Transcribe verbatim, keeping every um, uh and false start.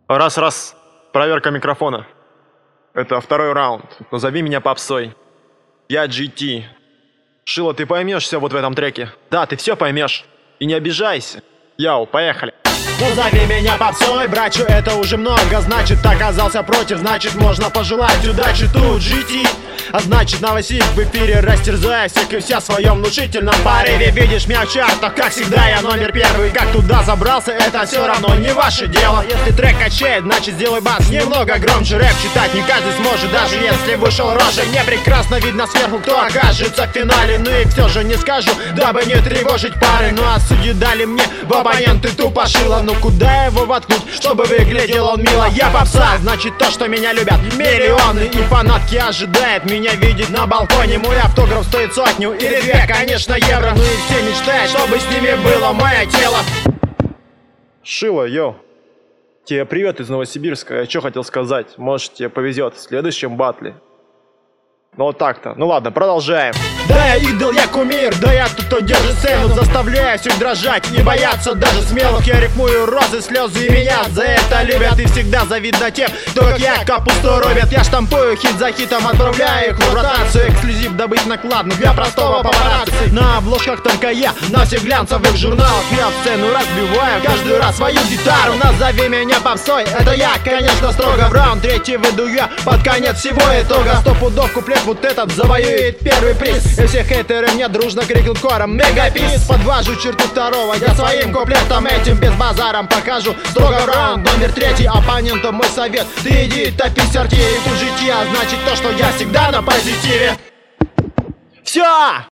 Раз-раз. Проверка микрофона. Это второй раунд. Назови меня попсой. Я джи ти. Шило, ты поймешь все вот в этом треке. Да, ты все поймешь. И не обижайся. Йоу, поехали. Назови меня попсой, братью, это уже много. Значит, оказался против, значит, можно пожелать удачи. Тут джи ти, а значит, новосик в эфире. Растерзая всех и вся в своем внушительном порыве. Видишь меня в чартах, как всегда, я номер первый. Как туда забрался, это все равно не ваше дело. Если трек качает, значит, сделай бас немного громче. Рэп читать не каждый сможет, даже если вышел рожей. Мне прекрасно видно сверху, кто окажется в финале. Ну и все же не скажу, дабы не тревожить пары. Ну а судьи дали мне в оппоненты тупо шило. Ну куда его воткнуть, чтобы выглядел он мило? Я попса, значит то, что меня любят миллионы. И фанатки ожидают меня видеть на балконе. Мой автограф стоит сотню или две, конечно, евро. Ну и все мечтают, чтобы с ними было мое тело. Шило, йоу. Тебе привет из Новосибирска. Я что хотел сказать? Может, тебе повезет в следующем батле. Ну вот так-то. Ну ладно, продолжаем. Да, я идол, я кумир, да я тут кто держит сцену. Заставляю всех дрожать, не бояться даже смелых. Я рифмую розы, слезы, и меня за это любят. И всегда завидно тем, кто как я капусту рубят. Я штампую хит за хитом, отправляю их в ротацию. Эксклюзив добыть накладно для простого папарацци. На обложках только я, на всех глянцевых журналах. Я сцену разбиваю каждый раз свою гитару. Назови меня попсой, это я, конечно, строго. В раунд третий выйду я под конец всего итога. Сто пудов куплет вот этот завоюет первый приз. И все хейтеры мне дружно крикнут хором мегапис. Подвожу черту второго, я своим куплетом этим без базаром покажу строго в раунд номер третий. Оппоненту мой совет: ты иди топись артиллерии. Тут джи ти, а значит то, что я всегда на позитиве. Все!